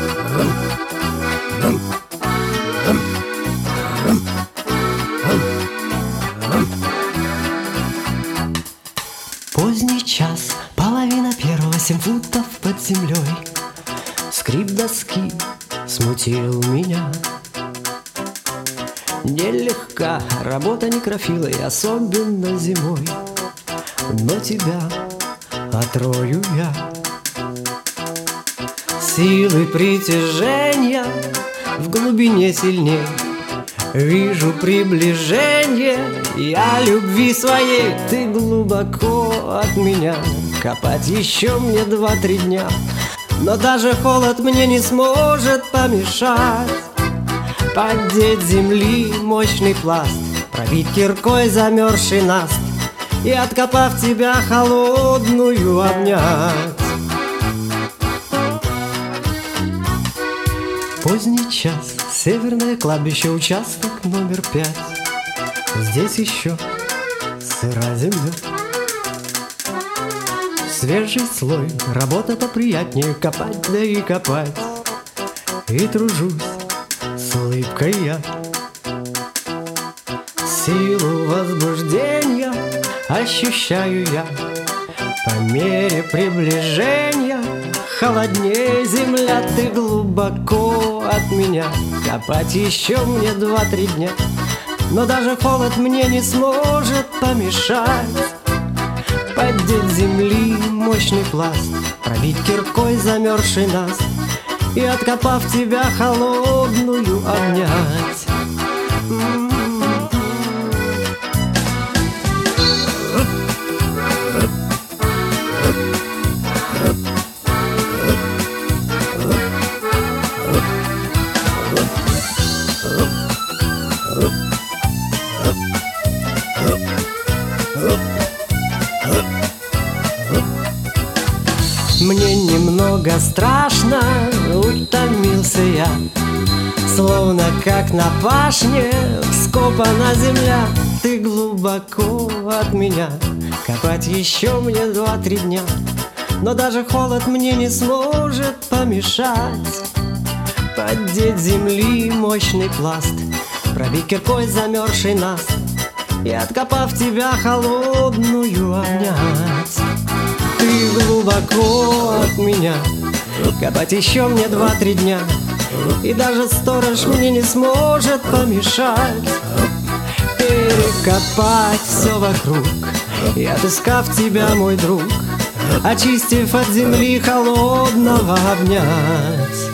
Поздний час, половина первого, 7 футов под землей. Скрип доски смутил меня. Нелегка работа некрофила, и особенно зимой. Но тебя отрою я. Силы притяжения в глубине сильней. Вижу приближение я любви своей. Ты глубоко от меня, копать еще мне 2-3 дня. Но даже холод мне не сможет помешать поддеть земли мощный пласт, пробить киркой замерзший наст и, откопав тебя холодную, обнять. Поздний час, северное кладбище, участок номер 5. Здесь еще сыра земля. Свежий слой, работа поприятнее, копать да и копать. И тружусь с улыбкой я. Силу возбуждения ощущаю я. По мере приближения холоднее земля. Ты глубоко от меня, копать еще мне 2-3 дня. Но даже холод мне не сможет помешать поддеть земли мощный пласт, пробить киркой замерзший наст и, откопав тебя холодную, обнять. Мне немного страшно, утомился я, словно как на пашне вскопана земля. Ты глубоко от меня, копать еще мне 2-3 дня. Но даже холод мне не сможет помешать поддеть земли мощный пласт, пробить киркой замерзший наст и, откопав тебя холодную, обнять. Ты глубоко от меня, копать еще мне 2-3 дня. И даже сторож мне не сможет помешать перекопать все вокруг и, отыскав тебя, мой друг, очистив от земли холодного, обнять.